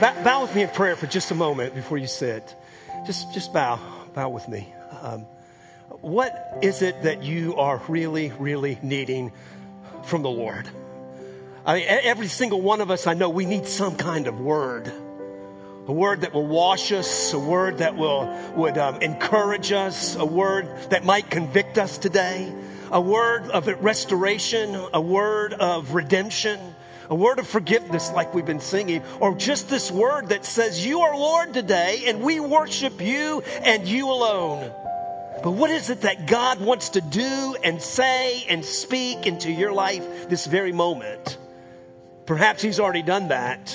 Bow with me in prayer for just a moment before you sit. Just bow with me. What is it that you are really, really needing from the Lord? I mean, every single one of us, I know we need some kind of word. A word that will wash us, a word that would encourage us, a word that might convict us today, a word of restoration, a word of redemption, a word of forgiveness like we've been singing, or just this word that says, you are Lord today and we worship you and you alone. But what is it that God wants to do and say and speak into your life this very moment? Perhaps He's already done that.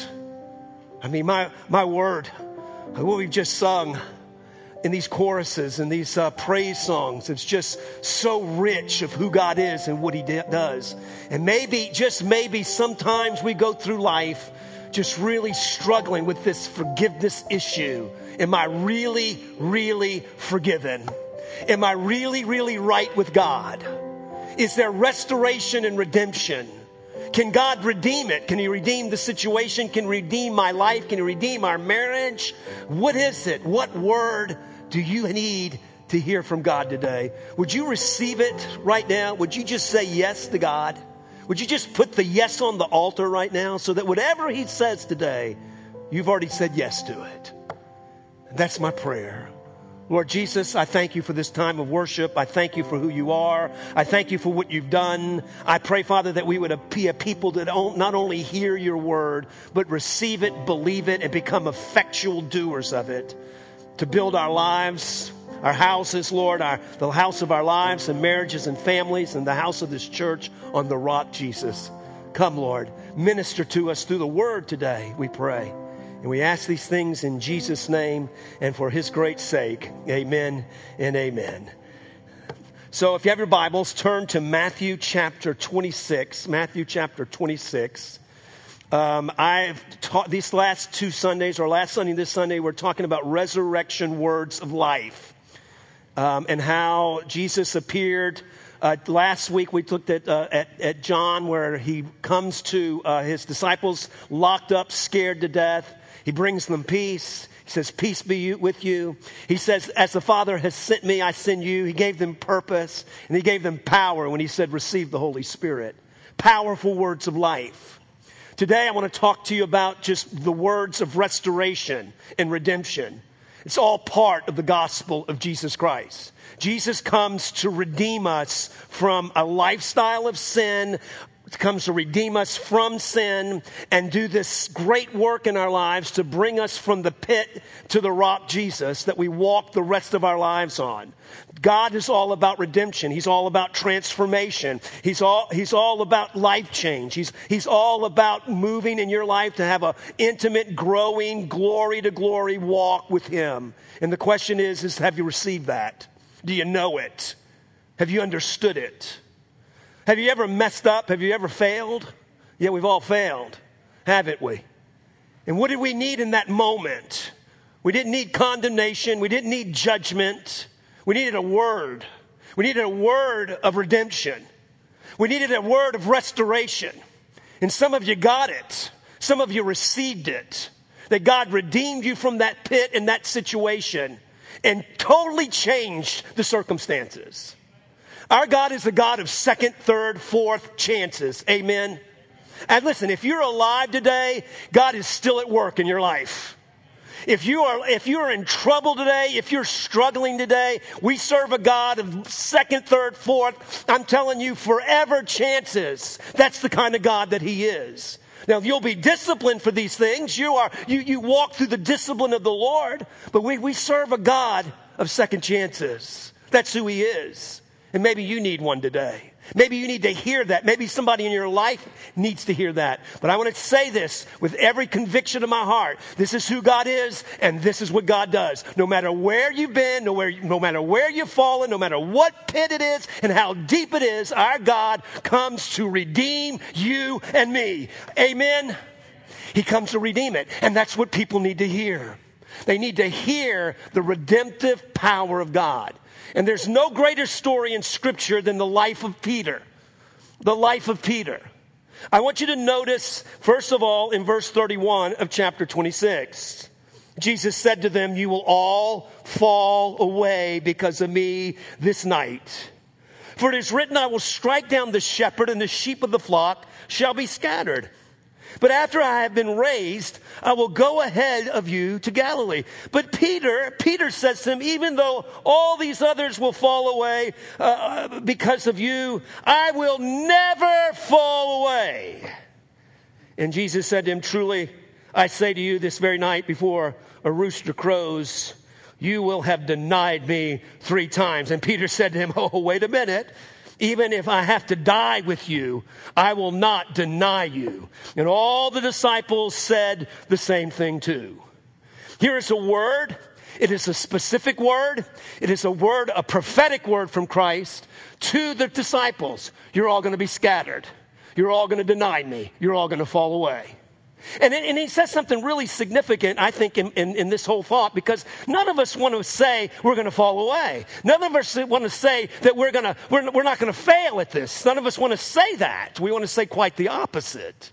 I mean, my word, what we've just sung in these choruses and these praise songs, it's just so rich of who God is and what He does. And maybe, just maybe, sometimes we go through life just really struggling with this forgiveness issue. Am I really, really forgiven? Am I really, really right with God? Is there restoration and redemption? Can God redeem it? Can He redeem the situation? Can He redeem my life? Can He redeem our marriage? What is it? What word do you need to hear from God today? Would you receive it right now? Would you just say yes to God? Would you just put the yes on the altar right now so that whatever He says today, you've already said yes to it? And that's my prayer. Lord Jesus, I thank you for this time of worship. I thank you for who you are. I thank you for what you've done. I pray, Father, that we would be a people that not only hear your word, but receive it, believe it, and become effectual doers of it to build our lives, our houses, Lord, the house of our lives and marriages and families and the house of this church on the rock, Jesus. Come, Lord, minister to us through the word today, we pray. And we ask these things in Jesus' name and for His great sake. Amen and amen. So if you have your Bibles, turn to Matthew chapter 26. Matthew chapter 26. I've taught these last two Sundays, or last Sunday, this Sunday, we're talking about resurrection words of life. And how Jesus appeared. Last week we looked at John, where he comes to his disciples locked up, scared to death. He brings them peace. He says, peace be with you. He says, as the Father has sent me, I send you. He gave them purpose and He gave them power when He said, receive the Holy Spirit. Powerful words of life. Today I want to talk to you about just the words of restoration and redemption. It's all part of the gospel of Jesus Christ. Jesus comes to redeem us from a lifestyle of sin, comes to redeem us from sin and do this great work in our lives to bring us from the pit to the rock, Jesus, that we walk the rest of our lives on. God is all about redemption. He's all about transformation. He's all about life change. He's all about moving in your life to have an intimate, growing, glory to glory walk with Him. And the question is have you received that? Do you know it? Have you understood it? Have you ever messed up? Have you ever failed? Yeah, we've all failed, haven't we? And what did we need in that moment? We didn't need condemnation. We didn't need judgment. We needed a word. We needed a word of redemption. We needed a word of restoration. And some of you got it. Some of you received it. That God redeemed you from that pit and that situation and totally changed the circumstances. Our God is the God of second, third, fourth chances. Amen. And listen, if you're alive today, God is still at work in your life. If you are in trouble today, if you're struggling today, we serve a God of second, third, fourth. I'm telling you, forever chances. That's the kind of God that He is. Now, you'll be disciplined for these things. You walk through the discipline of the Lord, but we serve a God of second chances. That's who He is. And maybe you need one today. Maybe you need to hear that. Maybe somebody in your life needs to hear that. But I want to say this with every conviction of my heart. This is who God is, and this is what God does. No matter where you've been, no matter where you've fallen, no matter what pit it is and how deep it is, our God comes to redeem you and me. Amen? He comes to redeem it. And that's what people need to hear. They need to hear the redemptive power of God. And there's no greater story in Scripture than the life of Peter. The life of Peter. I want you to notice, first of all, in verse 31 of chapter 26, Jesus said to them, "You will all fall away because of me this night. For it is written, I will strike down the shepherd, and the sheep of the flock shall be scattered. But after I have been raised, I will go ahead of you to Galilee." But Peter says to him, "Even though all these others will fall away because of you, I will never fall away." And Jesus said to him, "Truly, I say to you, this very night before a rooster crows, you will have denied me 3 times. And Peter said to him, "Oh, wait a minute. Even if I have to die with you, I will not deny you." And all the disciples said the same thing too. Here is a word. It is a specific word. It is a word, a prophetic word from Christ to the disciples. You're all going to be scattered. You're all going to deny me. You're all going to fall away. And he says something really significant, I think, in this whole thought, because none of us want to say we're going to fall away. None of us want to say that we're not going to fail at this. None of us want to say that. We want to say quite the opposite.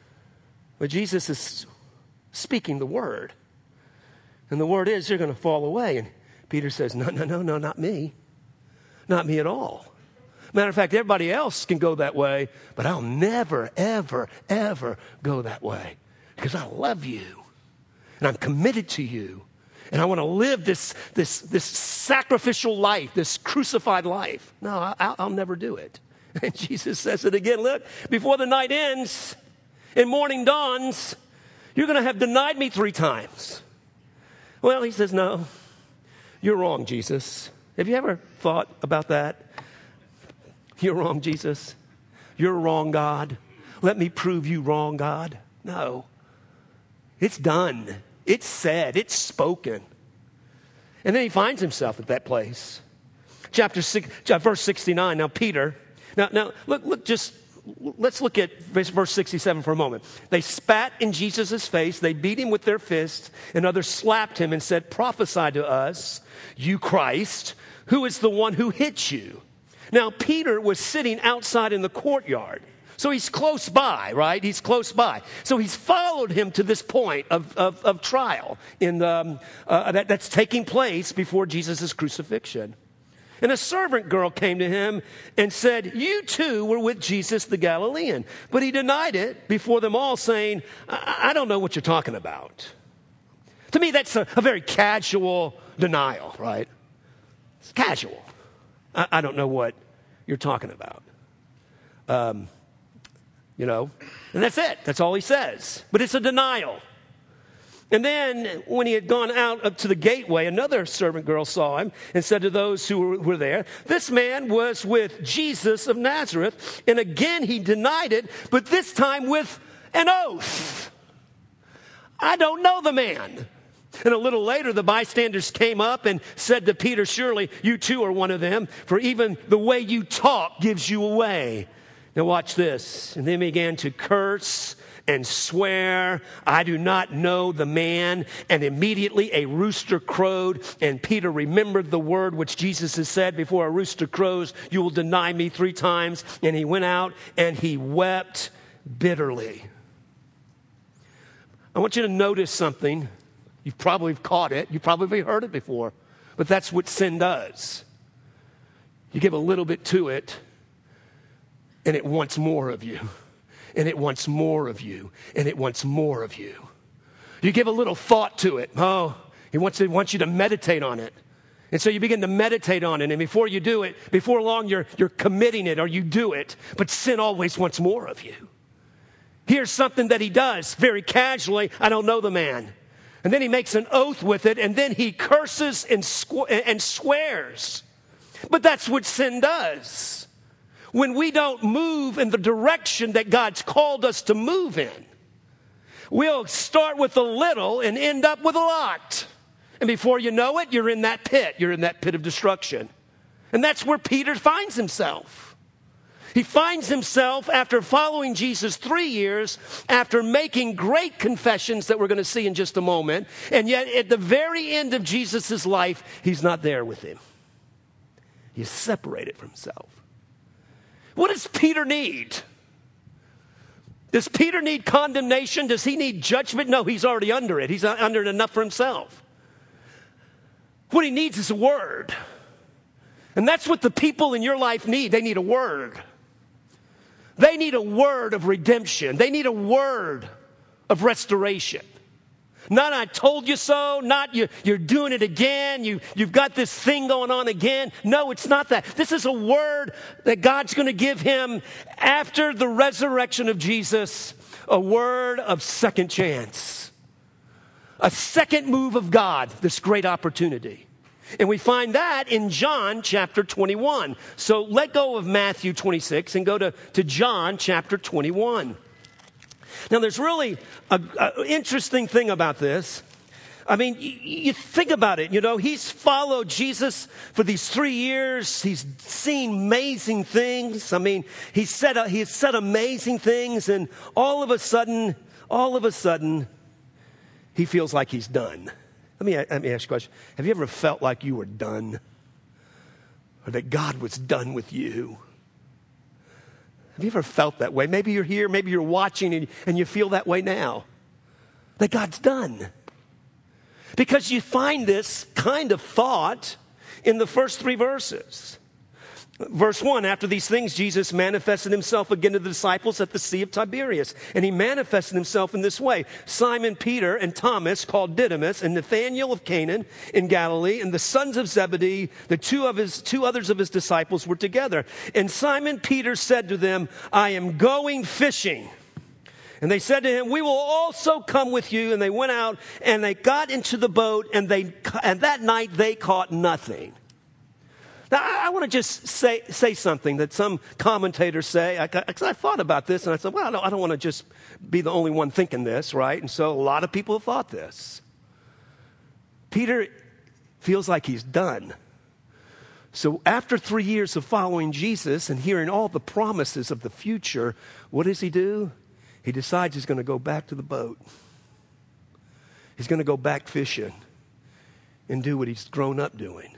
But Jesus is speaking the word. And the word is, you're going to fall away. And Peter says, no, not me. Not me at all. Matter of fact, everybody else can go that way, but I'll never, ever, ever go that way because I love you and I'm committed to you and I want to live this sacrificial life, this crucified life. No, I'll never do it. And Jesus says it again. Look, before the night ends and morning dawns, you're going to have denied me 3 times. Well, he says, no, you're wrong, Jesus. Have you ever thought about that? You're wrong, Jesus. You're wrong, God. Let me prove you wrong, God. No. It's done. It's said. It's spoken. And then he finds himself at that place. Chapter 6, verse 69. Now, Peter. Now, let's look at verse 67 for a moment. They spat in Jesus' face. They beat him with their fists. And others slapped him and said, "Prophesy to us, you Christ, who is the one who hit you?" Now, Peter was sitting outside in the courtyard. So he's close by, right? He's close by. So he's followed him to this point of trial that's taking place before Jesus' crucifixion. And a servant girl came to him and said, "You too were with Jesus the Galilean." But he denied it before them all, saying, I don't know what you're talking about. To me, that's a very casual denial, right? It's casual. I don't know what you're talking about. And that's it. That's all he says. But it's a denial. And then when he had gone out up to the gateway, another servant girl saw him and said to those who were there, "This man was with Jesus of Nazareth." And again he denied it, but this time with an oath. "I don't know the man." And a little later, the bystanders came up and said to Peter, "Surely you too are one of them, for even the way you talk gives you away." Now watch this. And they began to curse and swear, "I do not know the man." And immediately a rooster crowed, and Peter remembered the word which Jesus has said, "Before a rooster crows, you will deny me 3 times." And he went out and he wept bitterly. I want you to notice something. You've probably caught it. You've probably heard it before. But that's what sin does. You give a little bit to it, and it wants more of you. And it wants more of you. And it wants more of you. You give a little thought to it. Oh, he wants you to meditate on it. And so you begin to meditate on it. And before you do it, before long, you're committing it or you do it. But sin always wants more of you. Here's something that he does very casually. "I don't know the man." And then he makes an oath with it, and then he curses and swears. But that's what sin does. When we don't move in the direction that God's called us to move in, we'll start with a little and end up with a lot. And before you know it, you're in that pit. You're in that pit of destruction. And that's where Peter finds himself. He finds himself after following Jesus 3 years, after making great confessions that we're going to see in just a moment. And yet at the very end of Jesus' life, he's not there with him. He's separated from himself. What does Peter need? Does Peter need condemnation? Does he need judgment? No, he's already under it. He's under it enough for himself. What he needs is a word. And that's what the people in your life need. They need a word. They need a word of redemption. They need a word of restoration. Not I told you so, not you're doing it again, you've got this thing going on again. No, it's not that. This is a word that God's going to give him after the resurrection of Jesus, a word of second chance. A second move of God, this great opportunity. And we find that in John chapter 21. So let go of Matthew 26 and go to John chapter 21. Now, there's really an interesting thing about this. I mean, you think about it. You know, he's followed Jesus for these 3 years. He's seen amazing things. I mean, he said amazing things, and all of a sudden, he feels like he's done. Let me ask you a question. Have you ever felt like you were done? Or that God was done with you? Have you ever felt that way? Maybe you're here, maybe you're watching, and you feel that way now. That God's done. Because you find this kind of thought in the first 3 verses. Verse 1, after these things, Jesus manifested himself again to the disciples at the Sea of Tiberias. And he manifested himself in this way. Simon Peter and Thomas, called Didymus, and Nathanael of Canaan in Galilee, and the sons of Zebedee, the two others of his disciples were together. And Simon Peter said to them, I am going fishing. And they said to him, we will also come with you. And they went out and they got into the boat, and that night they caught nothing. Now, I want to just say something that some commentators say. Because I thought about this, and I said, well, I don't want to just be the only one thinking this, right? And so a lot of people have thought this. Peter feels like he's done. So after 3 years of following Jesus and hearing all the promises of the future, what does he do? He decides he's going to go back to the boat. He's going to go back fishing and do what he's grown up doing.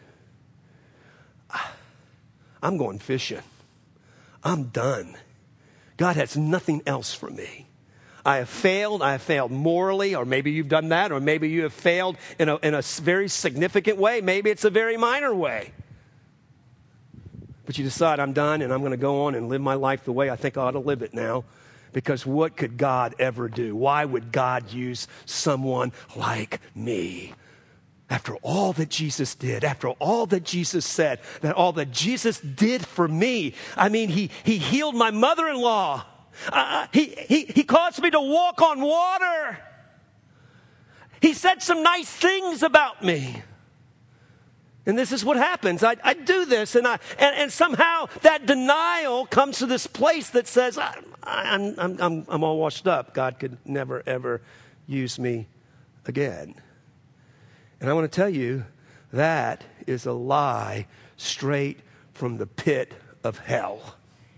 I'm going fishing. I'm done. God has nothing else for me. I have failed. I have failed morally, or maybe you've done that, or maybe you have failed in a very significant way. Maybe it's a very minor way. But you decide, I'm done, and I'm going to go on and live my life the way I think I ought to live it now. Because what could God ever do? Why would God use someone like me? After all that Jesus did, after all that Jesus said, that all that Jesus did for me. I mean, he healed my mother-in-law. He caused me to walk on water. He said some nice things about me. And this is what happens. I do this, and somehow that denial comes to this place that says, I'm all washed up. God could never, ever use me again. And I want to tell you, that is a lie straight from the pit of hell.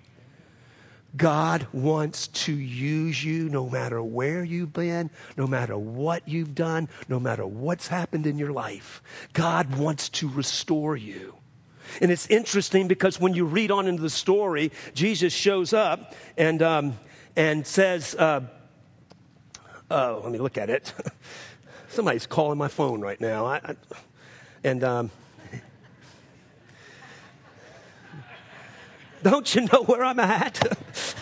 God wants to use you no matter where you've been, no matter what you've done, no matter what's happened in your life. God wants to restore you. And it's interesting because when you read on into the story, Jesus shows up and says, let me look at it. Somebody's calling my phone right now. Don't you know where I'm at?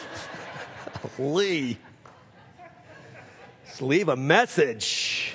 Lee. Just leave a message.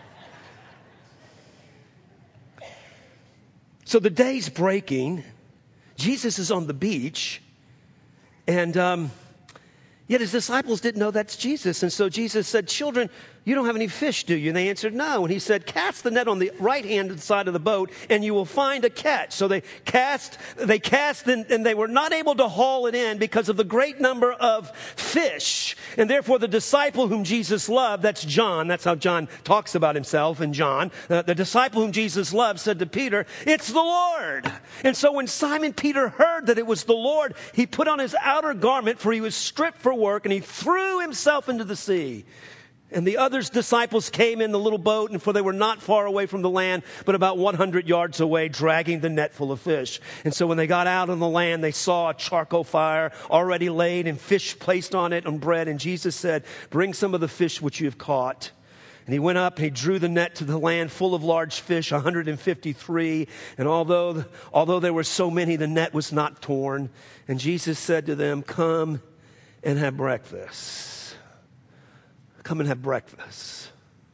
So the day's breaking. Jesus is on the beach. And yet his disciples didn't know that's Jesus. And so Jesus said, children, you don't have any fish, do you? And they answered, no. And he said, cast the net on the right-hand side of the boat, and you will find a catch. So they cast, and they were not able to haul it in because of the great number of fish. And therefore the disciple whom Jesus loved, that's John, that's how John talks about himself in John, the disciple whom Jesus loved said to Peter, it's the Lord. And so when Simon Peter heard that it was the Lord, he put on his outer garment, for he was stripped for work, and he threw himself into the sea. And the other disciples came in the little boat, and for they were not far away from the land, but about 100 yards away, dragging the net full of fish. And so when they got out on the land, they saw a charcoal fire already laid and fish placed on it and bread. And Jesus said, "Bring some of the fish which you have caught." And he went up and he drew the net to the land full of large fish, 153. And although there were so many, the net was not torn. And Jesus said to them, "Come and have breakfast." Come and have breakfast.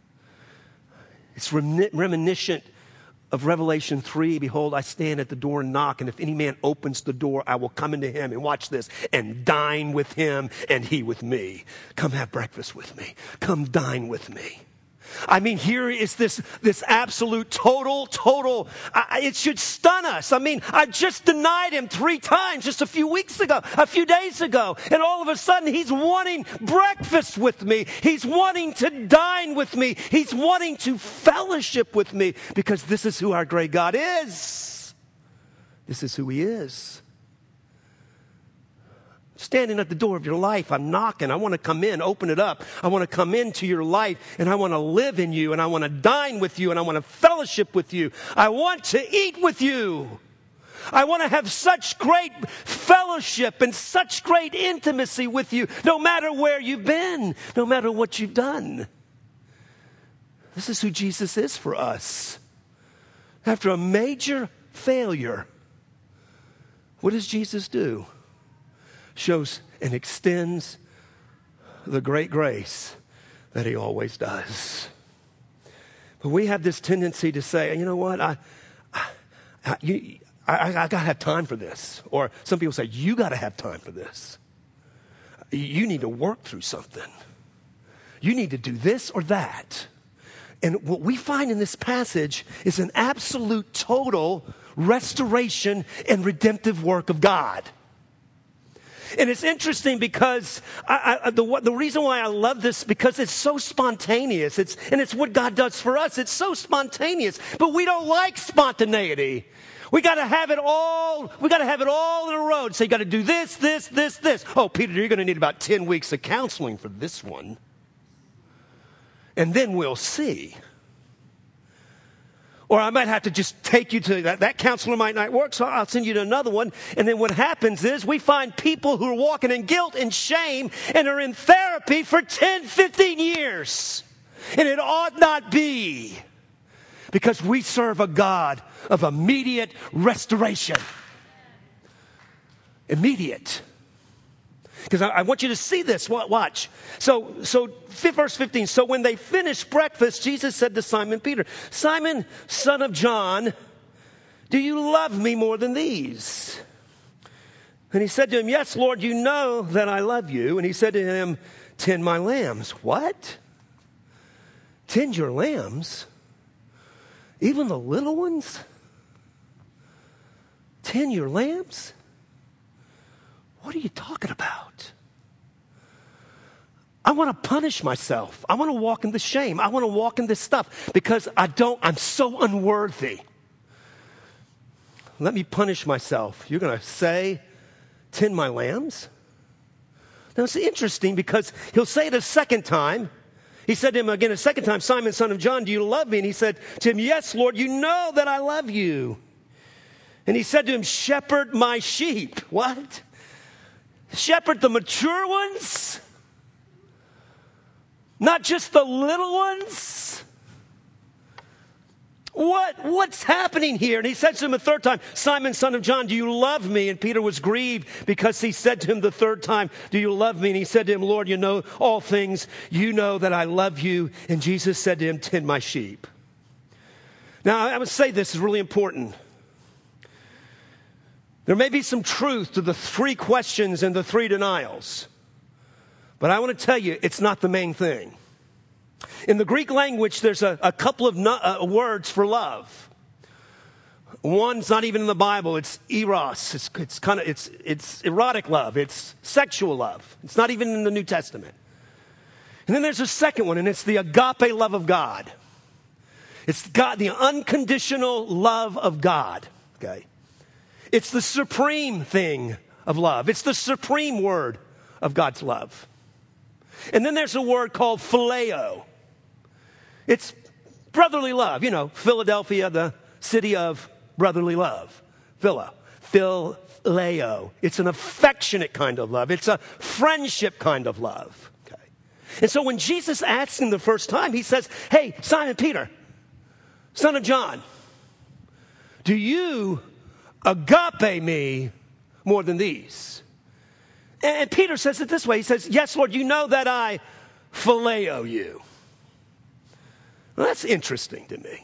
It's reminiscent of Revelation 3. "Behold, I stand at the door and knock, and if any man opens the door, I will come into him," and watch this, "and dine with him and he with me." Come have breakfast with me. Come dine with me. I mean, here is this absolute total, it should stun us. I mean, I just denied him 3 times just a few days ago. And all of a sudden, he's wanting breakfast with me. He's wanting to dine with me. He's wanting to fellowship with me, because this is who our great God is. This is who he is. Standing at the door of your life, I'm knocking. I want to come in, open it up. I want to come into your life, and I want to live in you, and I want to dine with you, and I want to fellowship with you. I want to eat with you. I want to have such great fellowship and such great intimacy with you, no matter where you've been, no matter what you've done. This is who Jesus is for us. After a major failure, what does Jesus do? Shows and extends the great grace that he always does. But we have this tendency to say, you know what, I got to have time for this. Or some people say, you got to have time for this. You need to work through something. You need to do this or that. And what we find in this passage is an absolute total restoration and redemptive work of God. And it's interesting because the reason why I love this, because it's so spontaneous. It's what God does for us. It's so spontaneous, but we don't like spontaneity. We got to have it all. We got to have it all in a row. So you got to do this. Oh, Peter, you're going to need about 10 weeks of counseling for this one, and then we'll see. Or I might have to just take you to that counselor might not work, so I'll send you to another one. And then what happens is we find people who are walking in guilt and shame and are in therapy for 10, 15 years. And it ought not be, because we serve a God of immediate restoration. Immediate. Because I want you to see this. Watch. So verse 15. So when they finished breakfast, Jesus said to Simon Peter, "Simon, son of John, do you love me more than these?" And he said to him, "Yes, Lord, you know that I love you." And he said to him, "Tend my lambs." What? Tend your lambs? Even the little ones? Tend your lambs? What are you talking about? I want to punish myself. I want to walk in the shame. I want to walk in this stuff because I'm so unworthy. Let me punish myself. You're going to say, "Tend my lambs"? Now it's interesting because he'll say it a second time. He said to him again a second time, "Simon, son of John, do you love me?" And he said to him, "Yes, Lord, you know that I love you." And he said to him, "Shepherd my sheep." What? Shepherd the mature ones? Not just the little ones? What's happening here? And he said to him a third time, "Simon, son of John, do you love me?" And Peter was grieved because he said to him the third time, "Do you love me?" And he said to him, "Lord, you know all things. You know that I love you." And Jesus said to him, "Tend my sheep." Now, I would say this is really important. There may be some truth to the 3 questions and the 3 denials, but I want to tell you, it's not the main thing. In the Greek language, there's a couple of words for love. One's not even in the Bible. It's eros. It's erotic love. It's sexual love. It's not even in the New Testament. And then there's a second one, and it's the agape love of God. It's God, the unconditional love of God. Okay. It's the supreme thing of love. It's the supreme word of God's love. And then there's a word called phileo. It's brotherly love. You know, Philadelphia, the city of brotherly love. Phileo. It's an affectionate kind of love. It's a friendship kind of love. Okay. And so when Jesus asks him the first time, he says, hey, Simon Peter, son of John, do you agape me more than these? And Peter says it this way. He says, yes, Lord, you know that I phileo you. Well, that's interesting to me.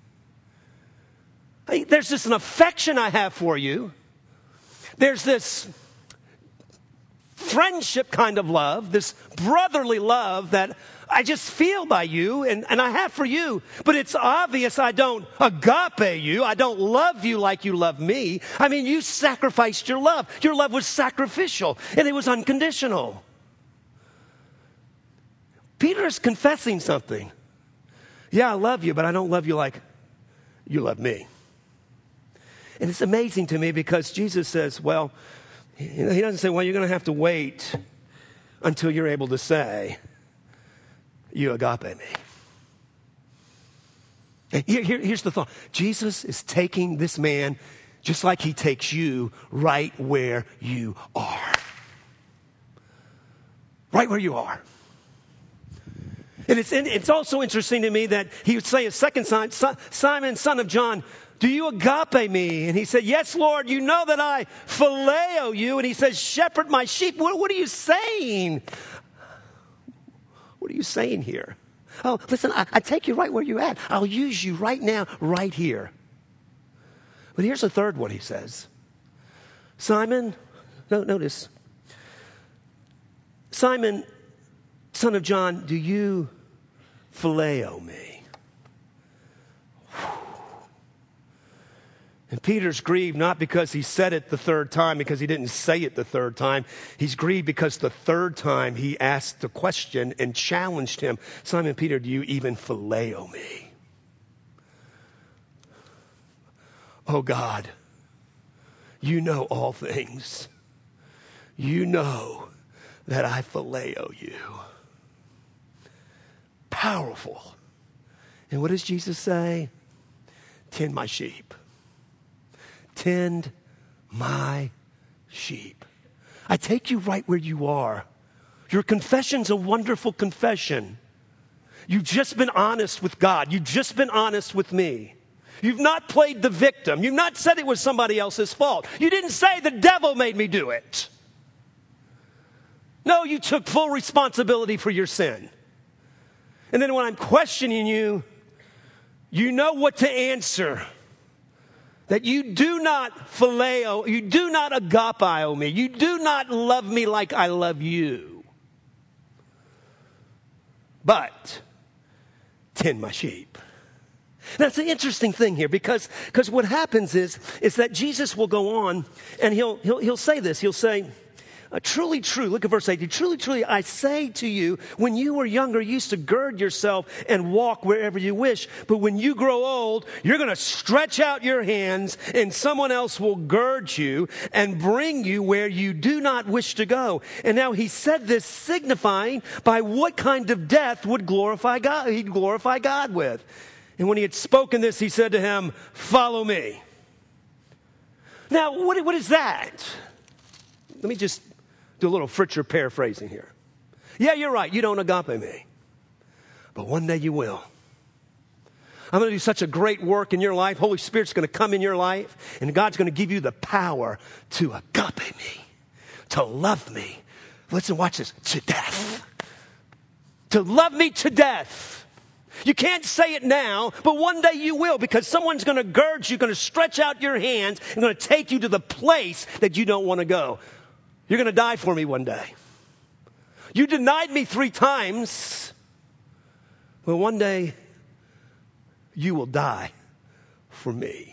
There's this an affection I have for you. There's this friendship kind of love, this brotherly love that I just feel by you and I have for you. But it's obvious I don't agape you. I don't love you like you love me. I mean, you sacrificed your love. Your love was sacrificial and it was unconditional. Peter is confessing something. Yeah, I love you, but I don't love you like you love me. And it's amazing to me because Jesus says, well, he doesn't say, well, you're going to have to wait until you're able to say, you agape me. And here's the thought. Jesus is taking this man just like he takes you right where you are. Right where you are. And it's also interesting to me that he would say a second time, Simon, son of John, do you agape me? And he said, yes, Lord, you know that I phileo you. And he says, shepherd my sheep. What are you saying? What are you saying here? Oh, listen, I take you right where you're at. I'll use you right now, right here. But here's the third one he says. Simon, notice. Simon, son of John, do you phileo me? And Peter's grieved not because he said it the third time, because he didn't say it the third time. He's grieved because the third time he asked the question and challenged him, Simon Peter, do you even phileo me? Oh God, you know all things. You know that I phileo you. Powerful. And what does Jesus say? Tend my sheep. Tend my sheep. I take you right where you are. Your confession's a wonderful confession. You've just been honest with God. You've just been honest with me. You've not played the victim. You've not said it was somebody else's fault. You didn't say the devil made me do it. No, you took full responsibility for your sin. And then when I'm questioning you, you know what to answer. That you do not phileo, you do not agapeo me. You do not love me like I love you. But tend my sheep. Now, it's an interesting thing here because what happens is that Jesus will go on and he'll say this. He'll say, truly, true, look at verse 18. Truly, truly, I say to you, when you were younger, you used to gird yourself and walk wherever you wish. But when you grow old, you're going to stretch out your hands and someone else will gird you and bring you where you do not wish to go. And now he said this signifying by what kind of death would glorify God, he'd glorify God with. And when he had spoken this, he said to him, follow me. Now, what is that? Let me just do a little Fritcher paraphrasing here. Yeah, you're right. You don't agape me. But one day you will. I'm going to do such a great work in your life. Holy Spirit's going to come in your life. And God's going to give you the power to agape me. To love me. Listen, watch this. To death. To love me to death. You can't say it now, but one day you will, because someone's going to gird you, going to stretch out your hands, and going to take you to the place that you don't want to go. You're going to die for me one day. You denied me 3 times. Well, one day you will die for me.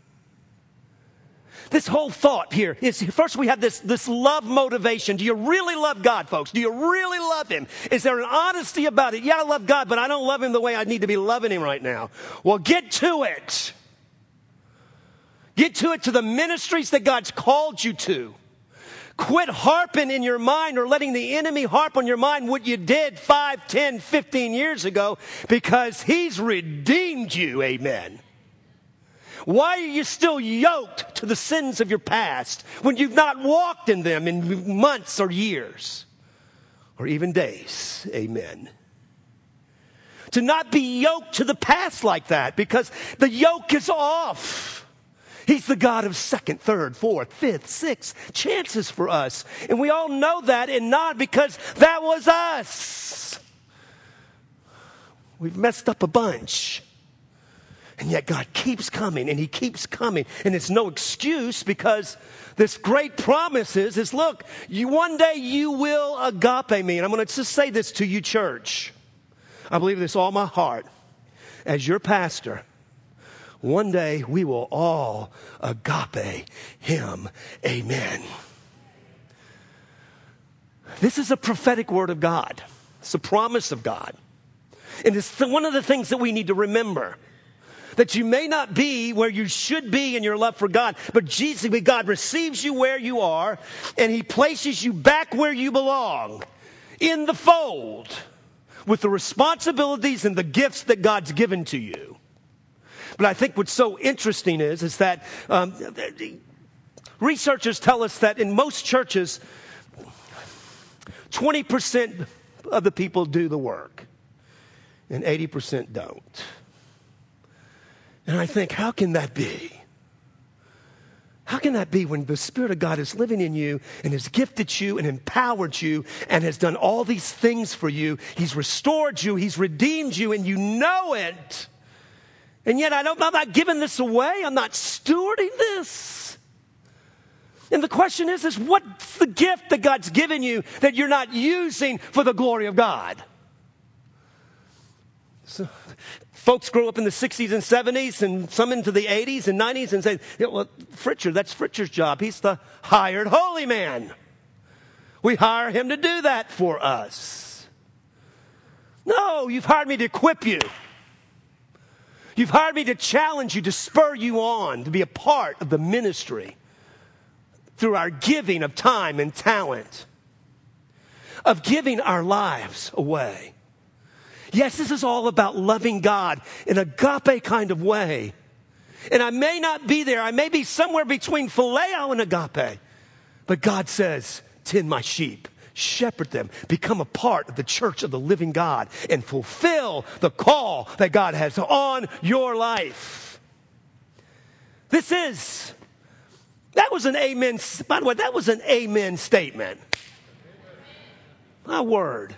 This whole thought here is, first we have this love motivation. Do you really love God, folks? Do you really love him? Is there an honesty about it? Yeah, I love God, but I don't love him the way I need to be loving him right now. Well, get to it. Get to it, to the ministries that God's called you to. Quit harping in your mind or letting the enemy harp on your mind what you did 5, 10, 15 years ago, because he's redeemed you. Amen. Why are you still yoked to the sins of your past when you've not walked in them in months or years or even days? Amen. To not be yoked to the past like that, because the yoke is off. He's the God of second, third, fourth, fifth, sixth chances for us. And we all know that and nod because that was us. We've messed up a bunch. And yet God keeps coming and he keeps coming. And it's no excuse, because this great promise is look, one day you will agape me. And I'm going to just say this to you, church. I believe this all my heart. As your pastor, one day we will all agape him. Amen. This is a prophetic word of God. It's a promise of God. And it's one of the things that we need to remember. That you may not be where you should be in your love for God, but God receives you where you are, and he places you back where you belong, in the fold, with the responsibilities and the gifts that God's given to you. But I think what's so interesting is that researchers tell us that in most churches, 20% of the people do the work, and 80% don't. And I think, how can that be? How can that be when the Spirit of God is living in you and has gifted you and empowered you and has done all these things for you? He's restored you, he's redeemed you, and you know it. And yet I'm not giving this away. I'm not stewarding this. And the question is what's the gift that God's given you that you're not using for the glory of God? So, folks grow up in the 60s and 70s and some into the 80s and 90s and say, well, that's Fritcher's job. He's the hired holy man. We hire him to do that for us. No, you've hired me to equip you. You've hired me to challenge you, to spur you on, to be a part of the ministry through our giving of time and talent, of giving our lives away. Yes, this is all about loving God in an agape kind of way. And I may not be there. I may be somewhere between phileo and agape. But God says, tend my sheep, shepherd them, become a part of the church of the living God, and fulfill the call that God has on your life. That was an amen. By the way, that was an amen statement. My word.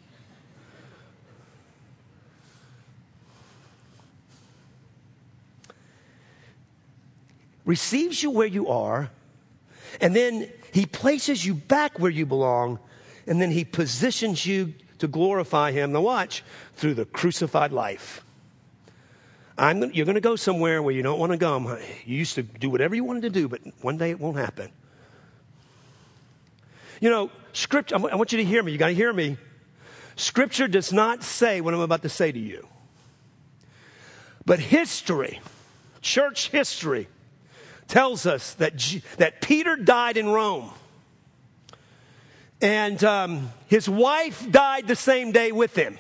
Receives you where you are, and then he places you back where you belong, and then he positions you to glorify him. Now watch, through the crucified life. You're going to go somewhere where you don't want to go. You used to do whatever you wanted to do, but one day it won't happen. You know, Scripture, I want you to hear me. You got to hear me. Scripture does not say what I'm about to say to you. But history, church history, tells us that Peter died in Rome. And his wife died the same day with him.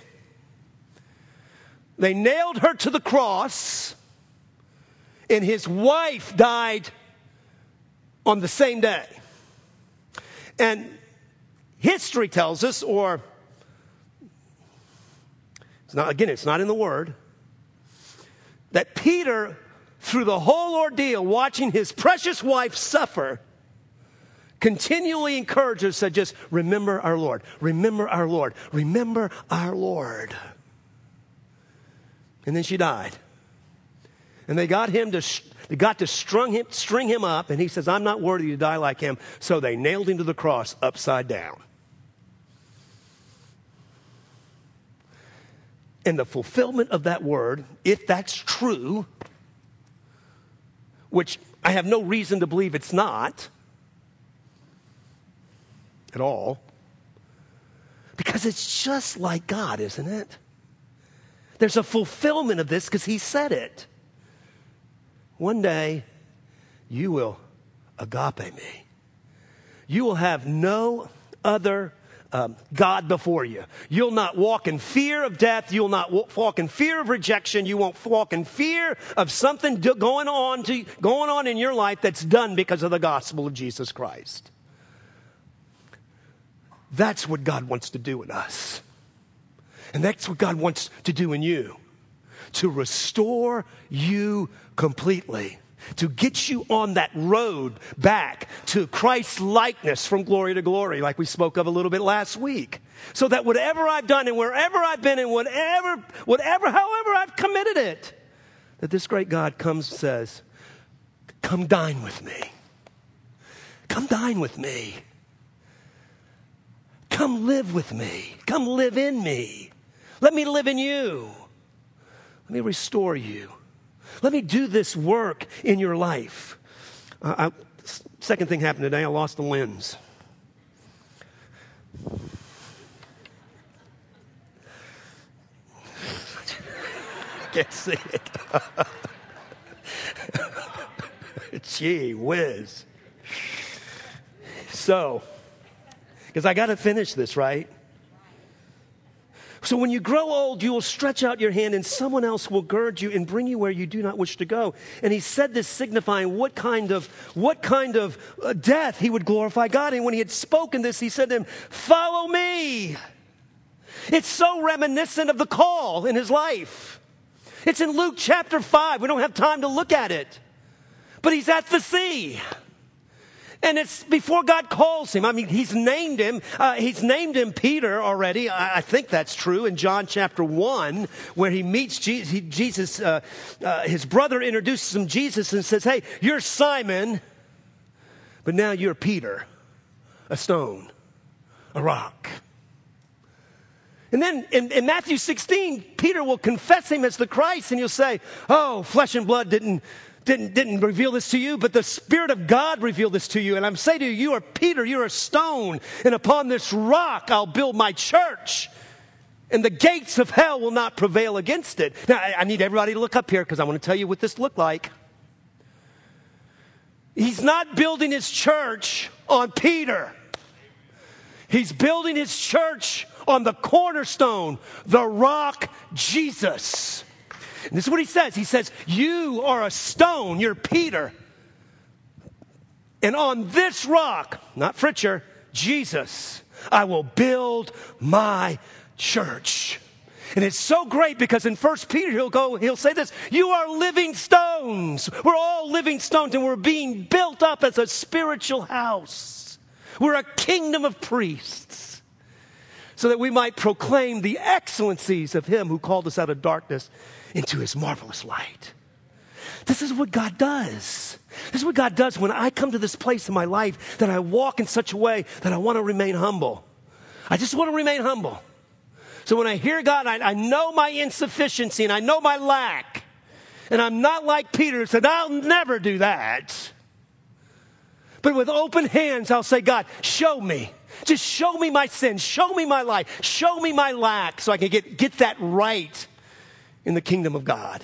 They nailed her to the cross, and his wife died on the same day. And history tells us, or it's not in the Word, that Peter, through the whole ordeal, watching his precious wife suffer, continually encouraged her, said, just remember our Lord, remember our Lord, remember our Lord. And then she died. And they got to string him up, and he says, I'm not worthy to die like him. So they nailed him to the cross upside down. And the fulfillment of that word, if that's true, which I have no reason to believe it's not at all, because it's just like God, isn't it? There's a fulfillment of this because he said it. One day, you will agape me. You will have no other God before you. You'll not walk in fear of death. You'll not walk in fear of rejection. You won't walk in fear of something going on in your life that's done because of the gospel of Jesus Christ. That's what God wants to do in us. And that's what God wants to do in you. To restore you completely. To get you on that road back to Christ's likeness from glory to glory, like we spoke of a little bit last week. So that whatever I've done and wherever I've been and however I've committed it, that this great God comes and says, come dine with me. Come dine with me. Come live with me. Come live in me. Let me live in you. Let me restore you. Let me do this work in your life. Second thing happened today. I lost a lens. Can't see it. Gee whiz. So, because I got to finish this, right? So when you grow old, you will stretch out your hand and someone else will gird you and bring you where you do not wish to go. And he said this signifying what kind of death he would glorify God. And when he had spoken this, he said to him, follow me. It's so reminiscent of the call in his life. It's in Luke chapter 5. We don't have time to look at it. But he's at the sea. And it's before God calls him. I mean, he's named him. He's named him Peter already. I think that's true in John chapter 1, where he meets Jesus. His brother introduces him Jesus and says, hey, you're Simon, but now you're Peter, a stone, a rock. And then in Matthew 16, Peter will confess him as the Christ, and he'll say, oh, flesh and blood didn't reveal this to you, but the Spirit of God revealed this to you. And I'm saying to you, you are Peter, you're a stone, and upon this rock I'll build my church, and the gates of hell will not prevail against it. Now, I need everybody to look up here because I want to tell you what this looked like. He's not building his church on Peter. He's building his church on the cornerstone, the rock, Jesus. And this is what he says. He says, you are a stone, you're Peter. And on this rock, not Fritcher, Jesus, I will build my church. And it's so great because in 1 Peter, he'll say this, you are living stones. We're all living stones and we're being built up as a spiritual house. We're a kingdom of priests so that we might proclaim the excellencies of him who called us out of darkness into his marvelous light. This is what God does. This is what God does when I come to this place in my life that I walk in such a way that I want to remain humble. I just want to remain humble. So when I hear God, I know my insufficiency and I know my lack. And I'm not like Peter who said, I'll never do that. But with open hands, I'll say, God, show me. Just show me my sin. Show me my life. Show me my lack so I can get that right in the kingdom of God.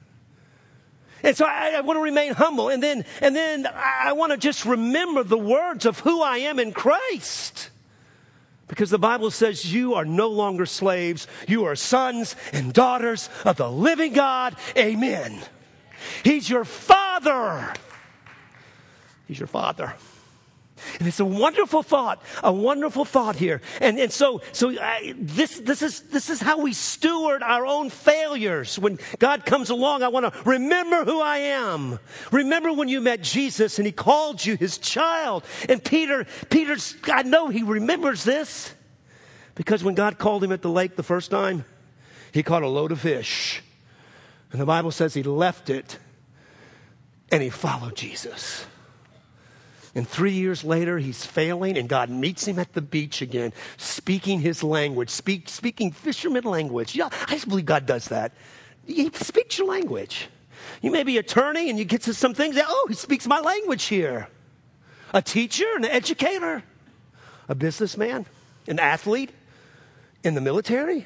And so I want to remain humble. And then I want to just remember the words of who I am in Christ. Because the Bible says you are no longer slaves. You are sons and daughters of the living God. Amen. He's your Father. He's your Father. And it's a wonderful thought here. And so this is how we steward our own failures. When God comes along, I want to remember who I am. Remember when you met Jesus and he called you his child. And Peter's, I know he remembers this because when God called him at the lake the first time, he caught a load of fish. And the Bible says he left it and he followed Jesus. And 3 years later, he's failing, and God meets him at the beach again, speaking his language, speaking fisherman language. Yeah, I just believe God does that. He speaks your language. You may be an attorney, and you get to some things, he speaks my language here. A teacher, an educator, a businessman, an athlete, in the military,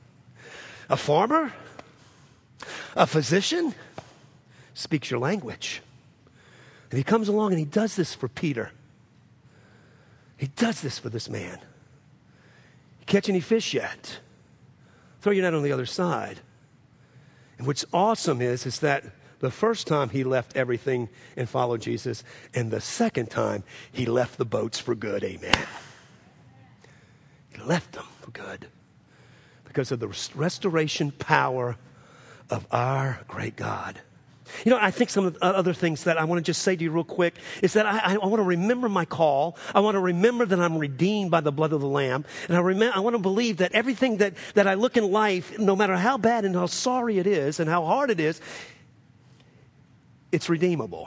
a farmer, a physician, speaks your language. And he comes along and he does this for Peter. He does this for this man. You catch any fish yet? Throw your net on the other side. And what's awesome is that the first time he left everything and followed Jesus, and the second time he left the boats for good. Amen. He left them for good because of the restoration power of our great God. You know, I think some of the other things that I want to just say to you real quick is that I want to remember my call. I want to remember that I'm redeemed by the blood of the Lamb. And I want to believe that everything that I look in life, no matter how bad and how sorry it is and how hard it is, it's redeemable.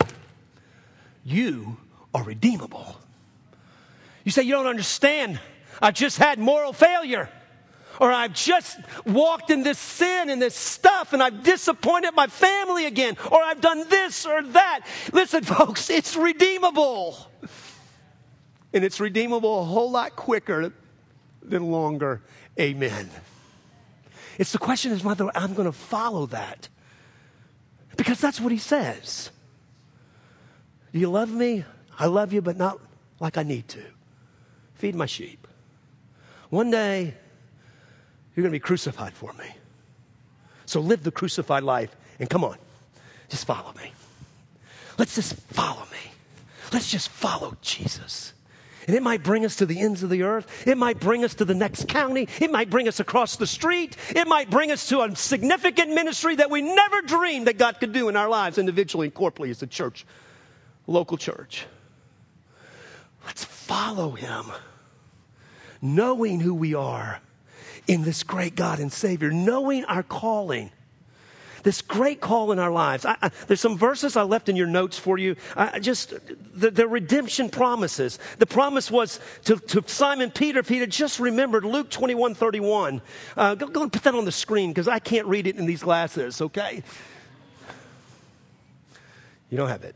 You are redeemable. You say, you don't understand. I just had moral failure. Or I've just walked in this sin and this stuff and I've disappointed my family again. Or I've done this or that. Listen, folks, it's redeemable. And it's redeemable a whole lot quicker than longer. Amen. It's the question is whether I'm going to follow that. Because that's what he says. Do you love me? I love you, but not like I need to. Feed my sheep. One day, you're going to be crucified for me. So live the crucified life. And come on, just follow me. Let's just follow me. Let's just follow Jesus. And it might bring us to the ends of the earth. It might bring us to the next county. It might bring us across the street. It might bring us to a significant ministry that we never dreamed that God could do in our lives individually and corporately as a church, local church. Let's follow him, knowing who we are in this great God and Savior, knowing our calling, this great call in our lives. There's some verses I left in your notes for you. The redemption promises. The promise was to Simon Peter, if he had just remembered Luke 21:31. Go and put that on the screen because I can't read it in these glasses, okay? You don't have it.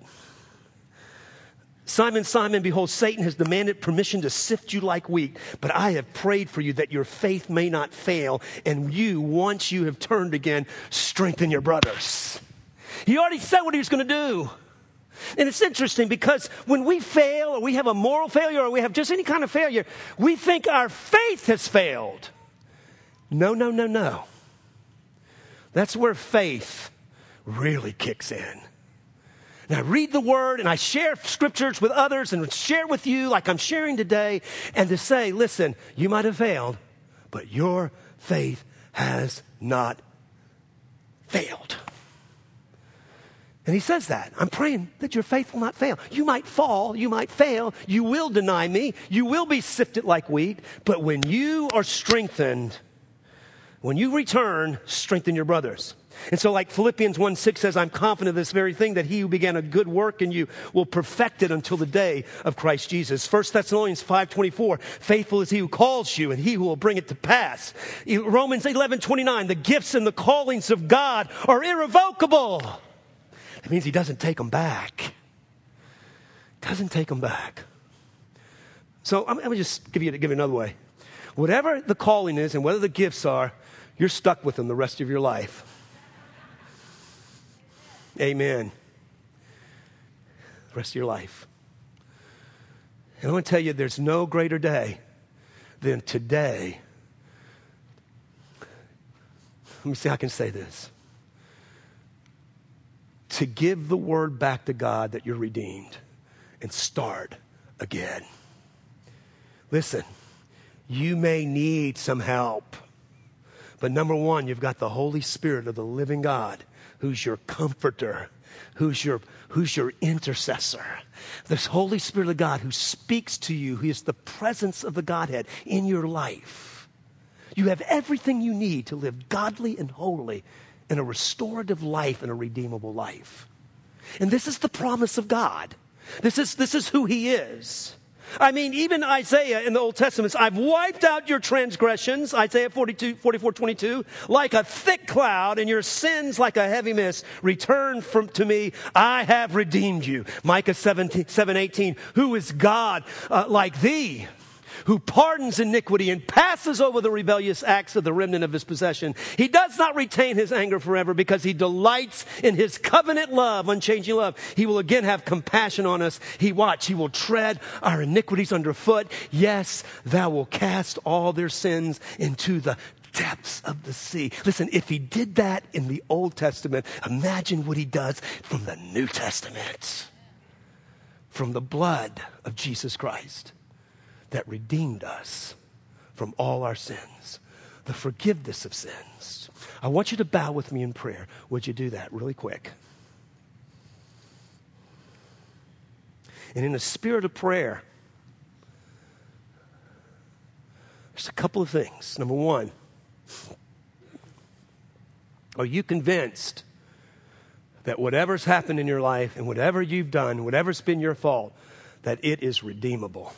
Simon, Simon, behold, Satan has demanded permission to sift you like wheat, but I have prayed for you that your faith may not fail, and you, once you have turned again, strengthen your brothers. He already said what he was going to do. And it's interesting because when we fail, or we have a moral failure, or we have just any kind of failure, we think our faith has failed. No. That's where faith really kicks in. And I read the word and I share scriptures with others and share with you like I'm sharing today, and to say, listen, you might have failed, but your faith has not failed. And he says that. I'm praying that your faith will not fail. You might fall, you might fail, you will deny me, you will be sifted like wheat, but when you are strengthened, when you return, strengthen your brothers. And so like Philippians 1:6 says, I'm confident of this very thing, that he who began a good work in you will perfect it until the day of Christ Jesus. 1 Thessalonians 5:24, faithful is he who calls you and he who will bring it to pass. Romans 11:29, the gifts and the callings of God are irrevocable. That means he doesn't take them back. Doesn't take them back. So let me just give you another way. Whatever the calling is and whether the gifts are, you're stuck with them the rest of your life. Amen. The rest of your life. And I want to tell you, there's no greater day than today. Let me see how I can say this. To give the word back to God that you're redeemed and start again. Listen, you may need some help. But number one, you've got the Holy Spirit of the living God, who's your comforter, who's your intercessor. This Holy Spirit of God who speaks to you, who is the presence of the Godhead in your life. You have everything you need to live godly and holy in a restorative life and a redeemable life. And this is the promise of God. This is who he is. I mean, even Isaiah in the Old Testament, I've wiped out your transgressions, Isaiah 44:22, like a thick cloud, and your sins like a heavy mist. Return to me, I have redeemed you. Micah 7:18, who is God like thee, who pardons iniquity and passes over the rebellious acts of the remnant of his possession. He does not retain his anger forever because he delights in his covenant love, unchanging love. He will again have compassion on us. He will tread our iniquities underfoot. Yes, thou will cast all their sins into the depths of the sea. Listen, if he did that in the Old Testament, imagine what he does from the New Testament. From the blood of Jesus Christ that redeemed us from all our sins, the forgiveness of sins. I want you to bow with me in prayer. Would you do that really quick? And in a spirit of prayer, there's a couple of things. Number one, are you convinced that whatever's happened in your life and whatever you've done, whatever's been your fault, that it is redeemable?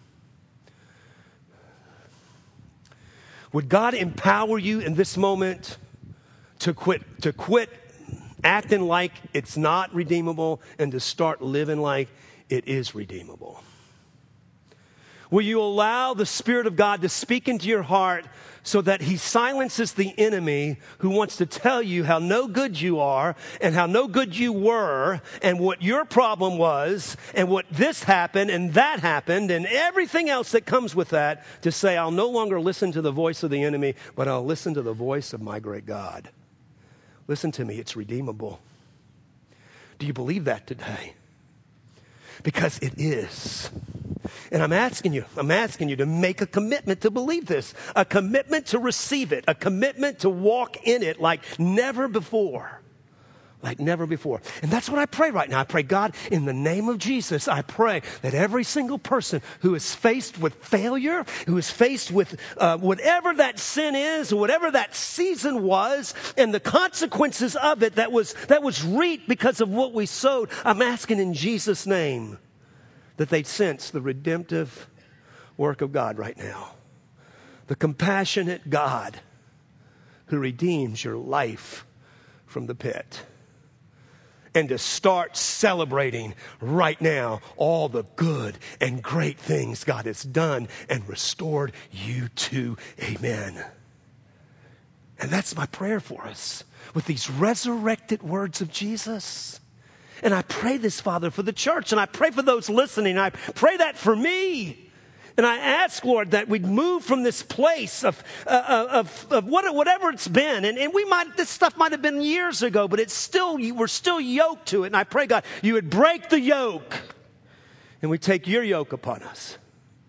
Would God empower you in this moment to quit acting like it's not redeemable and to start living like it is redeemable? Will you allow the Spirit of God to speak into your heart so that he silences the enemy who wants to tell you how no good you are and how no good you were and what your problem was and what this happened and that happened and everything else that comes with that, to say, I'll no longer listen to the voice of the enemy, but I'll listen to the voice of my great God. Listen to me, it's redeemable. Do you believe that today? Because it is. And I'm asking you to make a commitment to believe this, a commitment to receive it, a commitment to walk in it like never before. Like never before. And that's what I pray right now. I pray, God, in the name of Jesus, I pray that every single person who is faced with failure, who is faced with whatever that sin is, or whatever that season was, and the consequences of it that was reaped because of what we sowed, I'm asking in Jesus' name that they'd sense the redemptive work of God right now. The compassionate God who redeems your life from the pit. And to start celebrating right now all the good and great things God has done and restored you to. Amen. And that's my prayer for us with these resurrected words of Jesus. And I pray this, Father, for the church, and I pray for those listening. I pray that for me. And I ask, Lord, that we'd move from this place of whatever it's been. And this stuff might have been years ago, but we're still yoked to it. And I pray, God, you would break the yoke and we take your yoke upon us.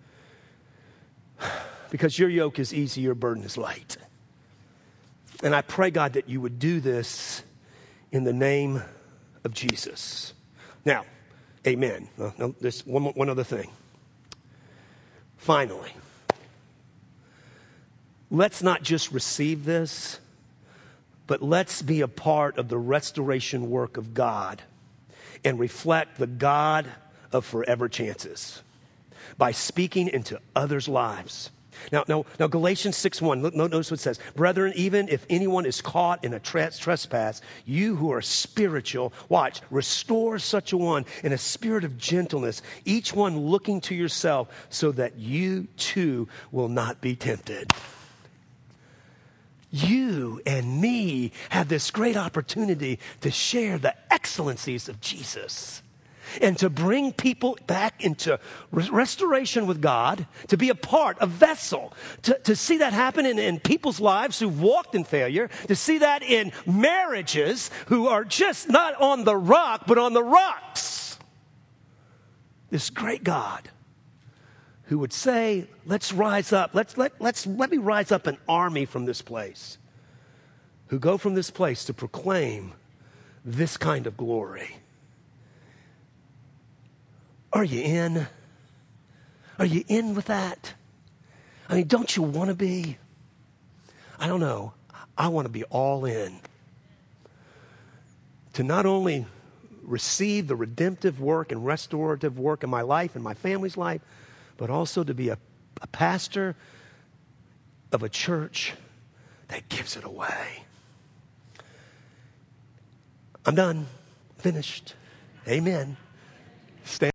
Because your yoke is easy, your burden is light. And I pray, God, that you would do this in the name of Jesus. Now, amen. No, there's one other thing. Finally, let's not just receive this, but let's be a part of the restoration work of God and reflect the God of forever chances by speaking into others' lives. Now, Galatians 6:1, notice what it says. Brethren, even if anyone is caught in a trespass, you who are spiritual, watch, restore such a one in a spirit of gentleness, each one looking to yourself so that you too will not be tempted. You and me have this great opportunity to share the excellencies of Jesus. And to bring people back into restoration with God, to be a part, a vessel, to see that happen in people's lives who've walked in failure, to see that in marriages who are just not on the rock, but on the rocks. This great God who would say, let's rise up, let me rise up an army from this place, who go from this place to proclaim this kind of glory. Are you in? Are you in with that? I mean, don't you want to be? I don't know. I want to be all in. To not only receive the redemptive work and restorative work in my life and my family's life, but also to be a pastor of a church that gives it away. I'm done. Finished. Amen. Stand.